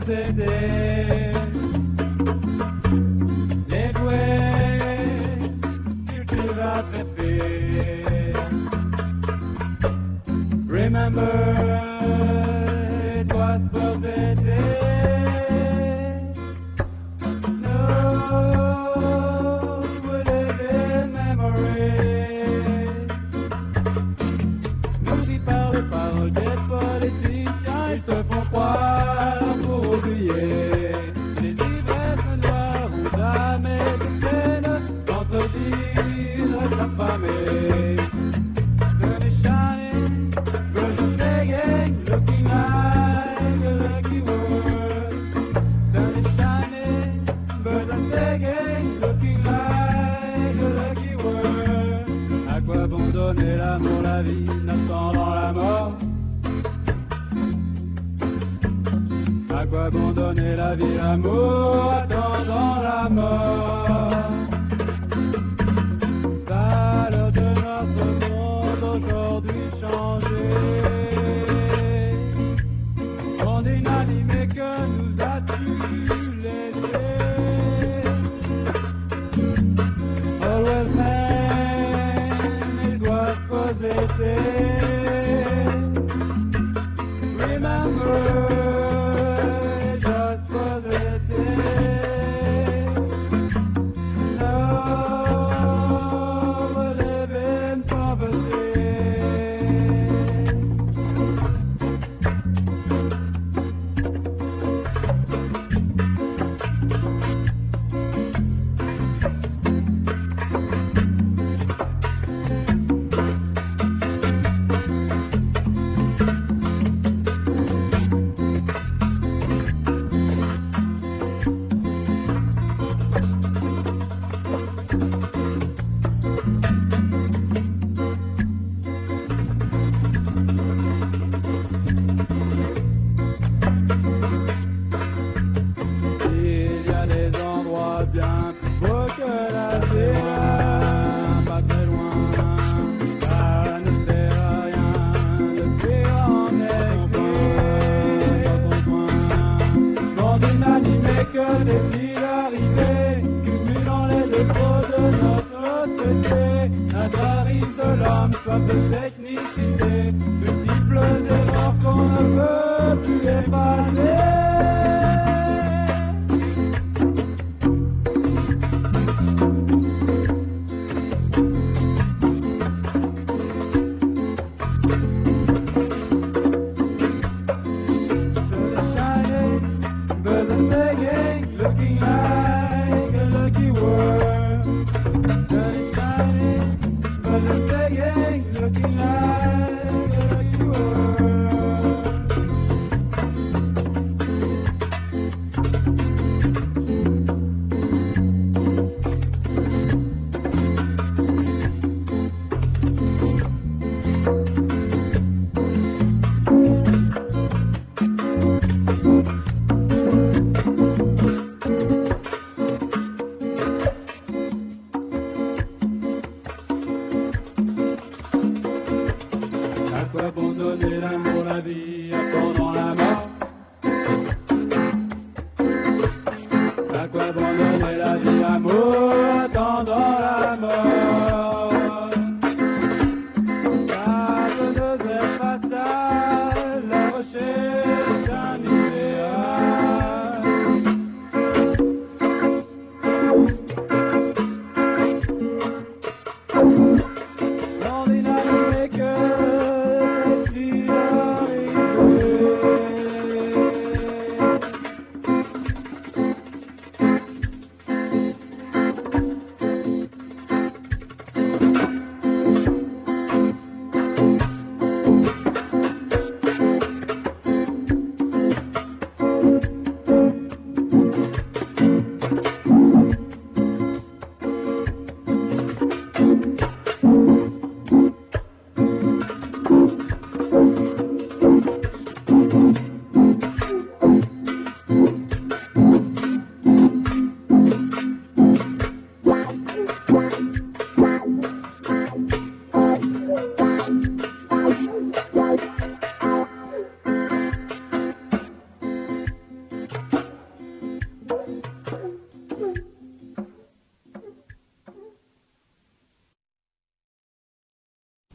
posséder les doués cultivent à faire. Remember, it was posséder. Ils te font croire pour oublier les ivresses noires ou jamais de peine contredire ta famille. Sun is shining, birds are singing, looking like a lucky world. Sun is shining, birds are singing, looking like a lucky world. À quoi bon donner l'amour, la vie, n'attendant la mort? À quoi bon donner la vie, l'amour, attendant la mort? Valeur de notre monde aujourd'hui changé. Monde inanimé que nous as-tu laissé? Always man, it was possessed. Remember, bien plus beau que la terre, pas très loin, ça ne sert à rien de fuir en effet. Monde inanimé que des arrivées, cumulant les défauts de notre société, l'atarisme de l'homme, soif de technicité, multiples erreurs qu'on ne peut plus effacer. Looking like a lucky world. Sun is shining, birds are singing, looking like a lucky world. À quoi bon donner l'amour, la vie, attendant la mort? À quoi bon donner la vie, l'amour, attendant la mort? Sable de désert fatal, la recherche d'un idéal. On inanimé que